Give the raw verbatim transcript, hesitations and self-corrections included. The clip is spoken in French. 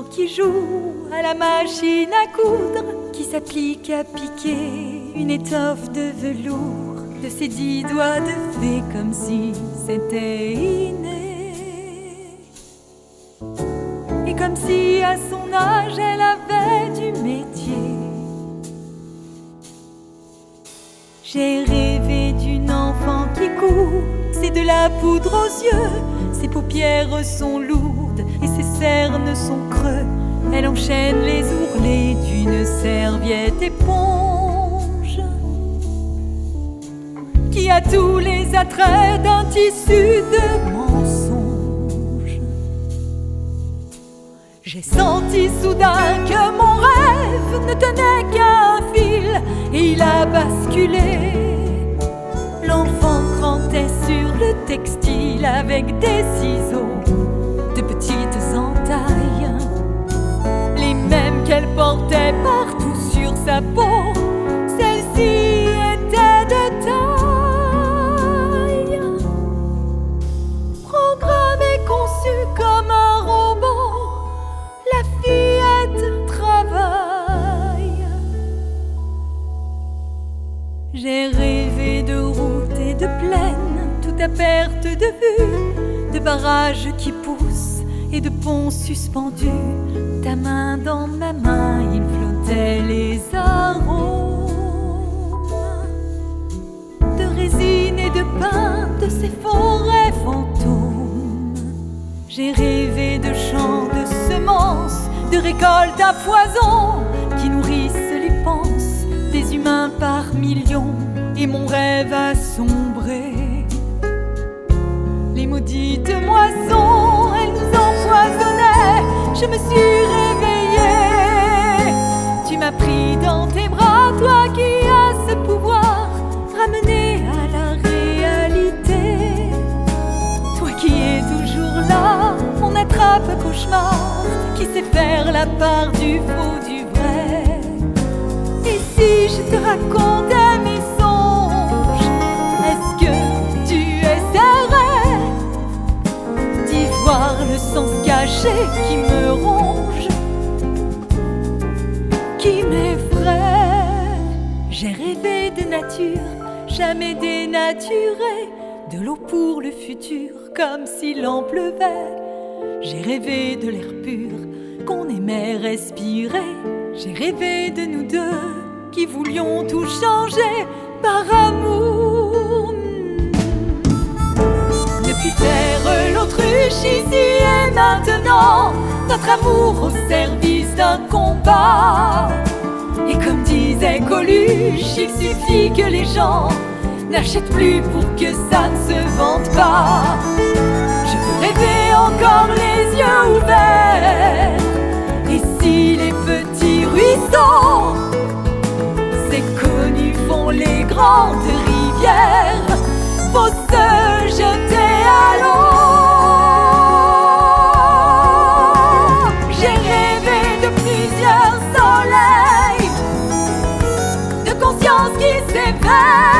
qui joue à la machine à coudre, qui s'applique à piquer une étoffe de velours de ses dix doigts de fée comme si c'était inné. Et comme si à son âge elle avait du métier. J'ai rêvé d'une enfant qui court, c'est de la poudre aux yeux, ses paupières sont lourdes et ses cernes sont creux. Elle enchaîne les ourlets d'une serviette éponge qui a tous les attraits d'un tissu de mensonge. J'ai senti soudain que mon rêve ne tenait qu'à un fil et il a basculé. L'enfant crantait sur le textile avec des ciseaux de petites entailles, les mêmes qu'elle portait partout sur sa peau. Celle-ci était de taille, programmée, conçue comme un robot. La fillette travaille. J'ai rêvé de route et de plaine, tout à perte de vue, de barrages qui poussent et de ponts suspendus. Ta main dans ma main, il flottait les arômes de résine et de pain de ces forêts fantômes. J'ai rêvé de champs, de semences, de récoltes à foison qui nourrissent les panses des humains par millions. Et mon rêve a sombré. Les maudites moissons, elles nous empoisonnaient. Je me suis réveillée. Tu m'as pris dans tes bras, toi qui as ce pouvoir, ramener à la réalité. Toi qui es toujours là, mon attrape-cauchemar, qui sait faire la part du faux du vrai. Et si je te racontais mes songes, est-ce que tu essaierais d'y voir le sens caché qui me ronge, qui m'effraie? J'ai rêvé de nature, jamais dénaturée, de l'eau pour le futur, comme s'il en pleuvait. J'ai rêvé de l'air pur qu'on aimait respirer. J'ai rêvé de nous deux qui voulions tout changer par amour. Ne plus faire l'autruche ici et maintenant, notre amour au service d'un combat. Et comme disait Coluche, il suffit que les gens n'achètent plus pour que ça ne se vende pas. Je veux rêver encore les yeux ouverts. Et si les petits ruisseaux, c'est connu, font les grandes rivières, faut se jeter à l'eau. J'ai rêvé de plusieurs soleils, de conscience qui s'éveille.